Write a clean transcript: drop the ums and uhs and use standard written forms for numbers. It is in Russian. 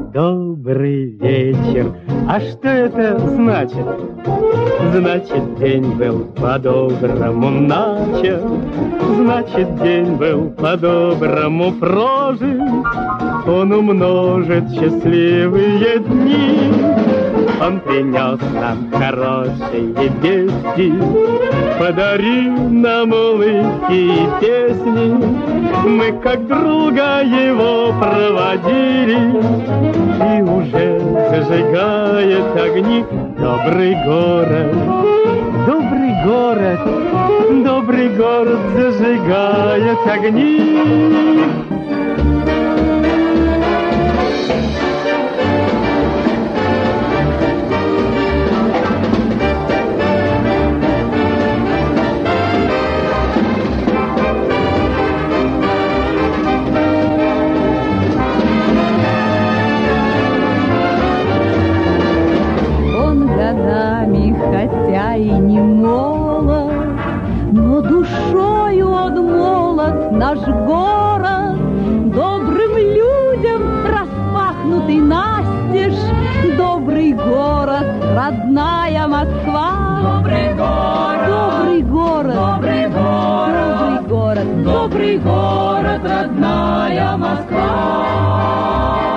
Добрый вечер. А что это значит? Значит, день был по-доброму начат, значит, день был по-доброму прожит. Он умножит счастливые дни. Он принес нам хорошие вести, подарил нам улыбки и песни. Мы как друга его проводили, и уже зажигает огни добрый город. Добрый город, добрый город зажигает огни. Хотя и не молод, но душою он молод, наш город. Добрым людям распахнутый настежь, добрый город, родная Москва. Добрый город, добрый город, добрый город, добрый город, добрый город, родная Москва.